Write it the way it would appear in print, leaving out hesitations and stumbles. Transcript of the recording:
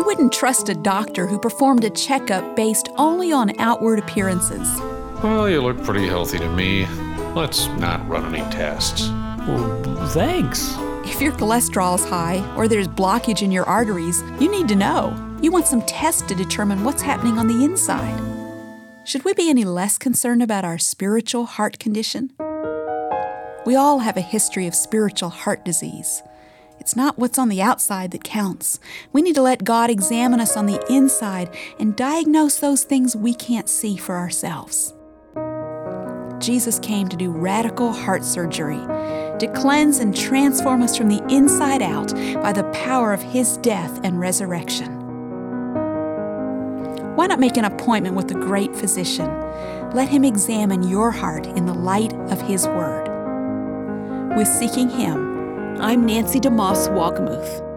wouldn't trust a doctor who performed a checkup based only on outward appearances. Well, you look pretty healthy to me. Let's not run any tests. Well, thanks. If your cholesterol's high or there's blockage in your arteries, you need to know. You want some tests to determine what's happening on the inside. Should we be any less concerned about our spiritual heart condition? We all have a history of spiritual heart disease. It's not what's on the outside that counts. We need to let God examine us on the inside and diagnose those things we can't see for ourselves. Jesus came to do radical heart surgery, to cleanse and transform us from the inside out by the power of His death and resurrection. Why not make an appointment with the great physician? Let Him examine your heart in the light of His Word. With Seeking Him, I'm Nancy DeMoss Walgemuth.